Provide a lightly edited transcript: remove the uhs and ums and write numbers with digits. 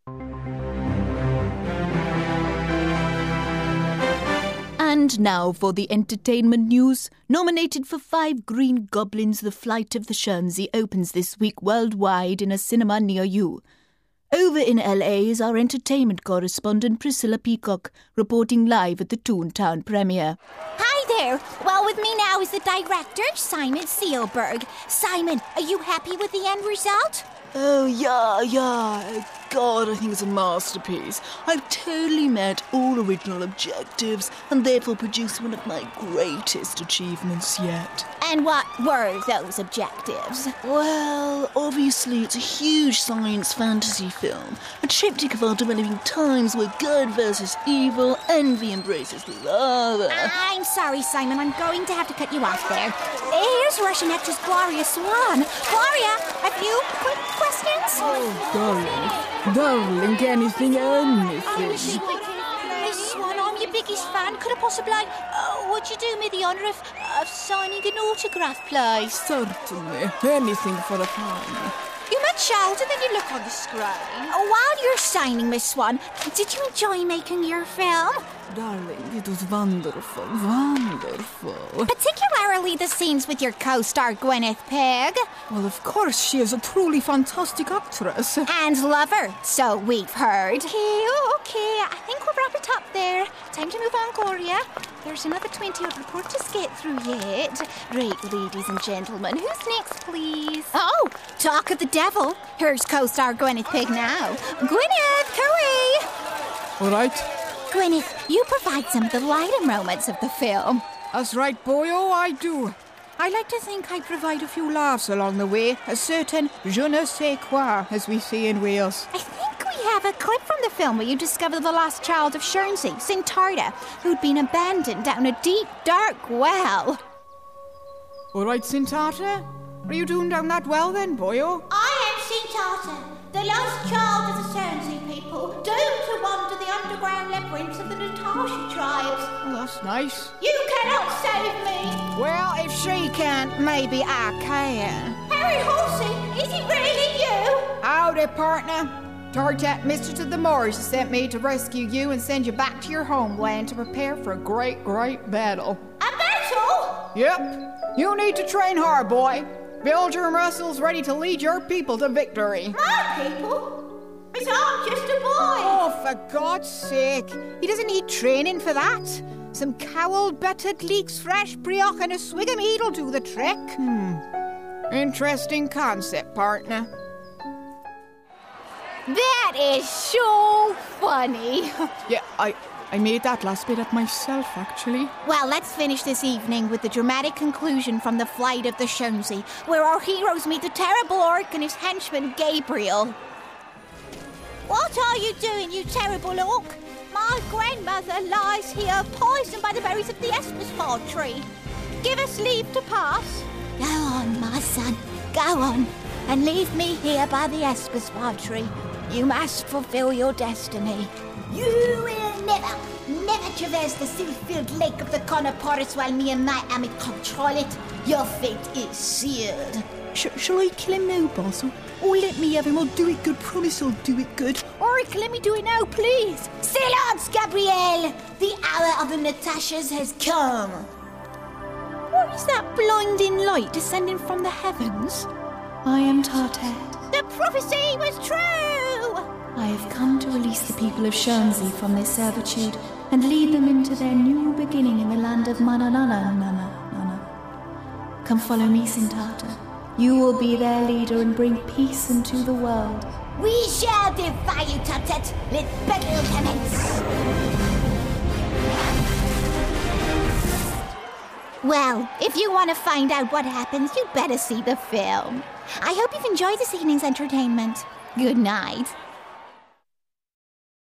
And now for the entertainment news. Nominated for 5 Green Goblins, The Flight of the Guernsey opens this week worldwide in a cinema near you. Over in LA is our entertainment correspondent Priscilla Peacock, reporting live at the Toontown premiere. Hi there. Well, with me now is the director, Simon Spielberg. Simon, are you happy with the end result? Oh, yeah. God, I think it's a masterpiece. I've totally met all original objectives and therefore produced one of my greatest achievements yet. And what were those objectives? Well, obviously it's a huge science fantasy film, a triptych of our developing times where good versus evil, envy embraces love. I'm sorry, Simon, I'm going to have to cut you off there. Here's Russian actress Gloria Swan. Gloria, a few quick questions? Oh, darling, anything. Miss Swan, I'm your biggest fan. Could I possibly, would you do me the honour of signing an autograph, please? Certainly, anything for the fun. You're much older than you look on the screen. While you're signing, Miss Swan, did you enjoy making your film? Darling, it was wonderful. Particularly the scenes with your co-star Gwyneth Peg. Well, of course, she is a truly fantastic actress. And lover, so we've heard. Okay, I think we'll wrap it up there. Time to move on, Gloria. There's another 20 odd reports to get through yet. Right, ladies and gentlemen, who's next, please? Oh, talk of the devil. Here's co-star Gwyneth Peg now. Gwyneth, hurry! All right. Gwyneth, you provide some of the lighter moments of the film. That's right, boyo, I do. I like to think I provide a few laughs along the way, a certain je ne sais quoi, as we say in Wales. I think we have a clip from the film where you discover the lost child of Guernsey, Sintarta, who'd been abandoned down a deep, dark well. All right, Sintarta, what are you doing down that well then, boyo? I am Sintarta, the lost child of the Guernsey people, doomed to wander the underground labyrinths of the Natasha tribes. Oh, that's nice. You cannot save me. Well, if she can't, maybe I can. Harry Halsey, is it really you? Howdy, partner. Tartat, Mistress of the Moors, sent me to rescue you and send you back to your homeland to prepare for a great battle. A battle? Yep. You need to train hard, boy. Build your muscles ready to lead your people to victory. My people? But I'm just a boy. Oh, for God's sake. He doesn't need training for that. Some cowled buttered leeks, fresh brioche and a swig of mead'll do the trick. Interesting concept, partner. That is so funny. Yeah, I made that last bit up myself, actually. Well, let's finish this evening with the dramatic conclusion from The Flight of the Guernsey, where our heroes meet the terrible orc and his henchman, Gabriel. What are you doing, you terrible orc? My grandmother lies here, poisoned by the berries of the Espespard tree. Give us leave to pass. Go on, my son, go on, and leave me here by the Espespard tree. You must fulfill your destiny. You will never traverse the silt-filled lake of the Connoporis while me and my army control it. Your fate is sealed. Shall I kill him now, boss? Or let me have him? I'll do it good. Promise I'll do it good. Oric, let me do it now, please. Silence, Gabrielle! The hour of the Natashas has come. What is that blinding light descending from the heavens? I am Tartet. The prophecy was true! I have come to release the people of Guernsey from their servitude and lead them into their new beginning in the land of Mananana. Come follow me, Sintarta. You will be their leader and bring peace into the world. We shall defy you, Tartet. Let battle commence. Well, if you want to find out what happens, you'd better see the film. I hope you've enjoyed this evening's entertainment. Good night.